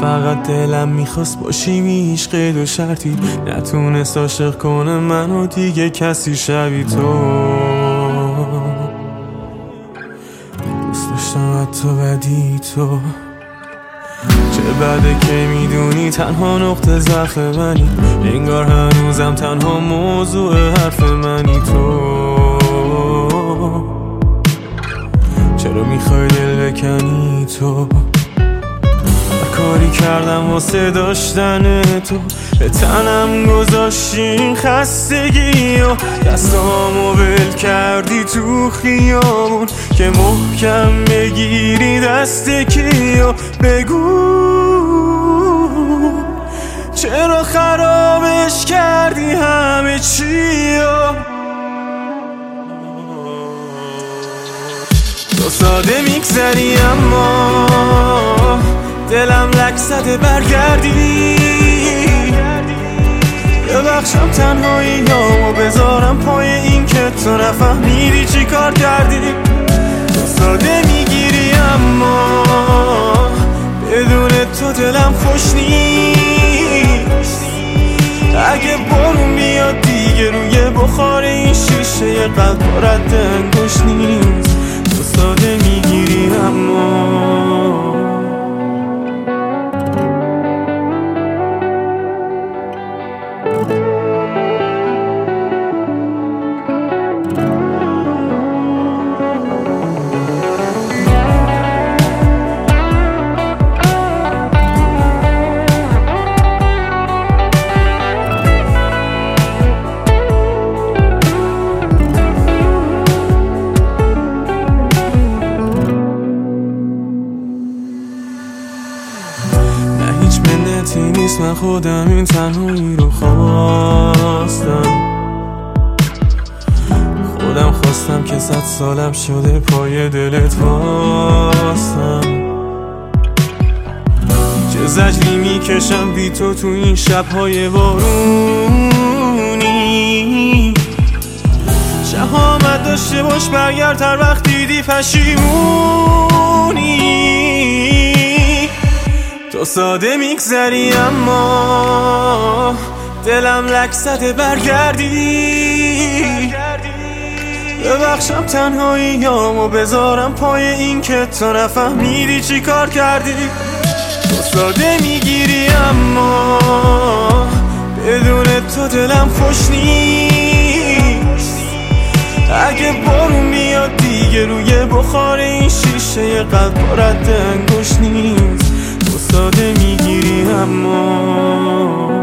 فقط دلم میخواست باشیم هیچ قید و شرطی، نتونست عاشق کنه منو دیگه کسی شبیه تو. دوست داشتم حتی بدی تو، چه بده که میدونی تنها نقطه ضعف منی، انگار هنوزم تنها موضوع حرف منی تو. چرا میخوای دل بکنی تو؟ کاری کردم واسه داشتن تو، به تنم گذاشتین خستگی و دستامو ول کردی تو خیابون که محکم بگیری دست کیو. بگو چرا خرابش کردی همه چیو؟ تو ساده میگذری اما دلم لک زده برگردی. ببخشم تنهاییامو بذارم پای این که تو نفهمیدی چی کار کردی. تو ساده میگیری اما بدون تو دلم خوش نیست. اگه بارون بیاد دیگه روی بخار این شیشه قلب رد انگوش نیست. تو ساده میگیری اما نیست، من خودم این تنهایی رو خواستم. خودم خواستم که 100 سالم شده پای دلت واسم. چه زجری میکشم بی تو این شبهای بارونی. شهامت داشته باش برگرد هر وقت دیدی پشیمونی. تو ساده میگذری اما دلم لک زده برگردی. ببخشم تنهاییامو بذارم پای این که تو نفهمیدی چی کار کردی. تو ساده میگیری اما بدون تو دلم خوش نیست. اگه بارون بیاد دیگه روی بخار این شیشه قلب رد انگوش نیست. تو ساده میگیری اما